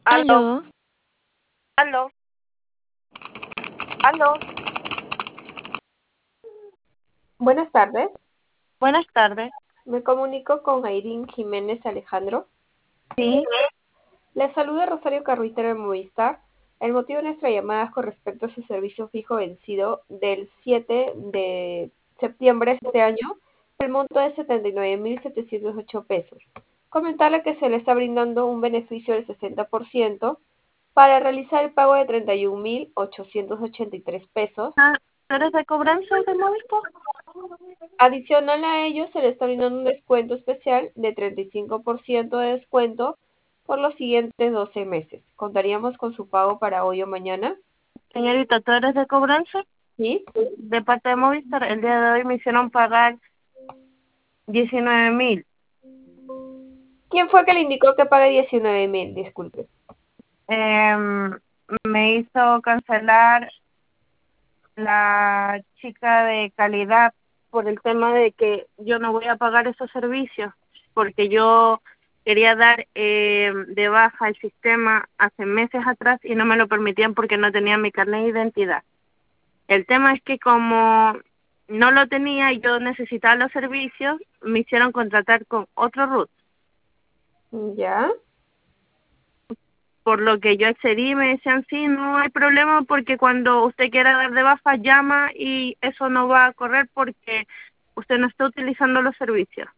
Aló, Aló, aló, aló. Buenas tardes, Buenas tardes. me comunico con Airín Jiménez Alejandro. Sí, Le saluda Rosario Carruitero de Movistar. El motivo de nuestra llamada es con respecto a su servicio fijo vencido del 7 de septiembre de este año, el monto de 79.708 pesos. Comentarle que se le está brindando un beneficio del 60% para realizar el pago de 31.883 pesos. ¿tú eres de cobranza de Movistar? Adicional a ello, se le está brindando un descuento especial de 35% de descuento por los siguientes 12 meses. ¿Contaríamos con su pago para hoy o mañana? Señorita, ¿tú eres de cobranza? ¿Sí? De parte de Movistar, el día de hoy me hicieron pagar 19.000. ¿Quién fue que le indicó que pague 19.000? Disculpe. Em, Me hizo cancelar la chica de calidad por el tema de que yo no voy a pagar esos servicios, porque yo quería dar de baja el sistema hace meses atrás y no me lo permitían porque no tenía mi carnet de identidad. El tema es que como no lo tenía y yo necesitaba los servicios, me hicieron contratar con otro RUT, ¿Ya? por lo que yo accedí y me decían, sí, no hay problema porque cuando usted quiera dar de baja llama y eso no va a correr porque usted no está utilizando los servicios.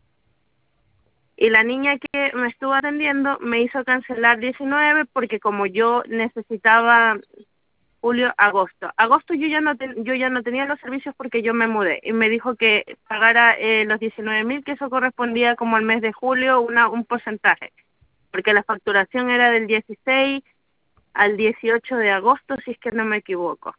Y la niña que me estuvo atendiendo me hizo cancelar 19 porque como yo necesitaba julio, agosto. Agosto yo ya no tenía los servicios porque yo me mudé y me dijo que pagara los 19.000, que eso correspondía como al mes de julio, un porcentaje, porque la facturación era del 16 al 18 de agosto, si es que no me equivoco.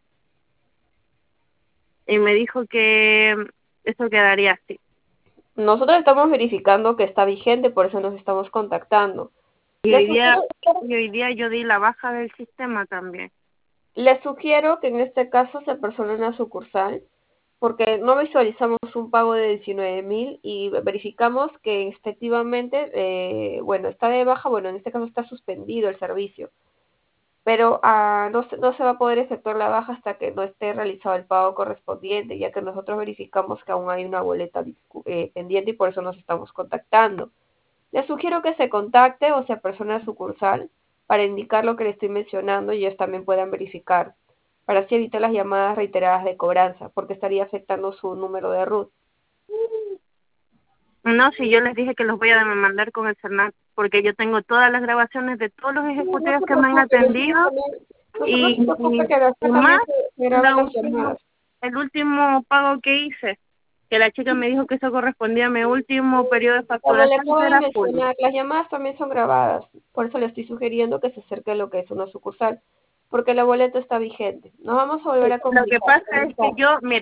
Y me dijo que eso quedaría así. Nosotros estamos verificando que está vigente, por eso nos estamos contactando. Y Le hoy día, sugiero, y hoy día yo di la baja del sistema también. le sugiero que en este caso se persone una sucursal, porque no visualizamos un pago de 19.000 y verificamos que efectivamente, bueno, está de baja, bueno, en este caso está suspendido el servicio, pero no se va a poder efectuar la baja hasta que no esté realizado el pago correspondiente, ya que nosotros verificamos que aún hay una boleta pendiente y por eso nos estamos contactando. Le sugiero que se contacte o se apersone a sucursal para indicar lo que le estoy mencionando y ellos también puedan verificar, para así evitar las llamadas reiteradas de cobranza, porque estaría afectando su número de RUT. No, si yo les dije que los voy a demandar con el CERNAC, porque yo tengo todas las grabaciones de todos los No ejecutivos se que me han preocupe, atendido no se preocupe que y después también más se graban las llamadas. el último pago que hice, que la chica me dijo que eso correspondía a mi último periodo de Como le facturación, acabo que de era julio. mencionar, las llamadas también son grabadas, por eso le estoy sugiriendo que se acerque a lo que es una sucursal, porque la boleta está vigente. Nos vamos a volver a Lo que comunicar. pasa es que yo, mira,